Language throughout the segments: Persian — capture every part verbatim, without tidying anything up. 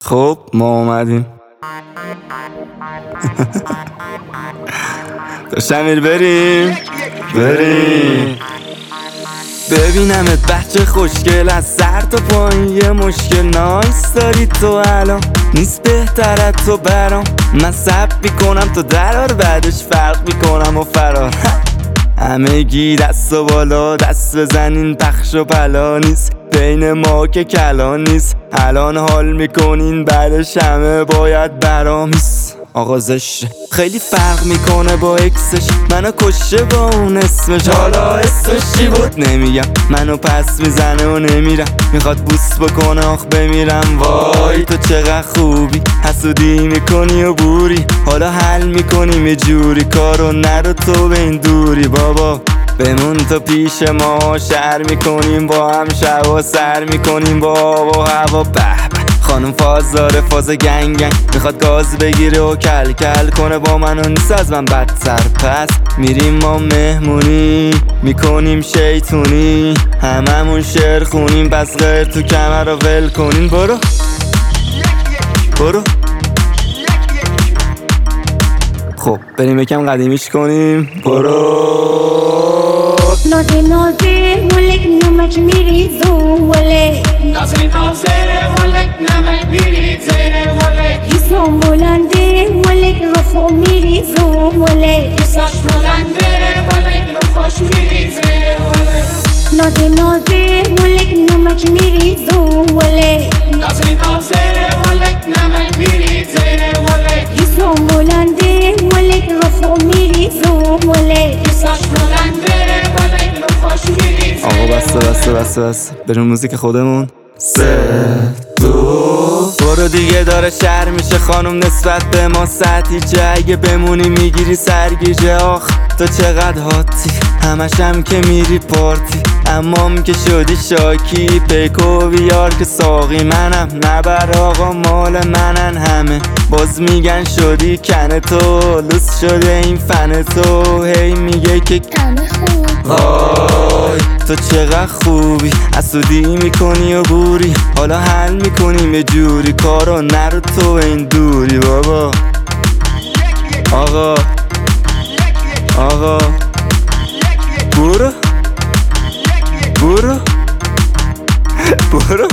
خب ما اومدیم. داشتم بریم بریم ببینمت بچه خوشگل، از سر تا پایین یه مشکل نایس داری تو الان، نیست بهترت تو برام. من سب میکنم تو درار، بعدش فرق میکنم و فرار. همه گی دست و بالا دست بزنین، پخش و پلا نیست بین ما که کلان نیست. الان حال میکنین بعدش همه باید برامیست. آقا زشته خیلی فرق میکنه با اکسش، منو کشه با اون اسمش. حالا اسمش چی بود نمیگم، منو پس میزنه و نمیرم، میخواد بوس بکنه آخ بمیرم. وای تو چقدر خوبی، حسودی میکنی و بوری، حالا حل میکنیم یه جوری، کارو نرو تو به این دوری. بابا بمون تو پیش ما، شهر میکنیم با هم، شب و سر میکنیم با آب و هوا. به خانم فاز داره، فاز گنگ گنگ، میخواد گاز بگیره و کل کل کنه با من و نیست از من بدتر. پس میریم ما مهمونی میکنیم شیطونی، هممون شعر خونیم، پس غیر تو کمر رو ول کنین. برو برو خب بریم یکم قدیمیش کنیم. برو نازه نازه ولک نمک میریزه ولک، نازه نازه ولک نمک میریزه ولک، حسام بلنده ولک رفو میریزه ولک، حساش بلنده ولک رفاش میریزه ولک، نازه نازه ولک نمک میریزه ولک، نازه نازه ولک نمک میریزه ولک، حسام بلنده ولک رفو میریزه ولک، حساش بلنده ولک رفاش میریزه. آقا بسته بسته بسته بسته بریم موزیک خودمون. سه دو برو دیگه داره شهر میشه خانم، نسبت به ما سطحی چه، اگه بمونی میگیری سرگیجه. آخ تو چقدر هاتی، همشم که میری پارتی، امام که شدی شاکی، پیکو بیار که ساقی منم، نبر آقا مال منن همه، باز میگن شدی کن تو، لوس شده این فن تو، هی میگه که همه خوب. وای تو چقدر خوبی، حسودی میکنی و بوری، حالا حل میکنیم یه جوری، کارو نرو تو این دوری. بابا آقا آقا برو برو برو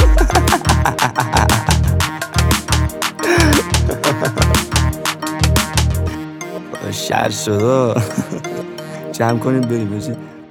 شر شده. جمع کنید بریم بجید.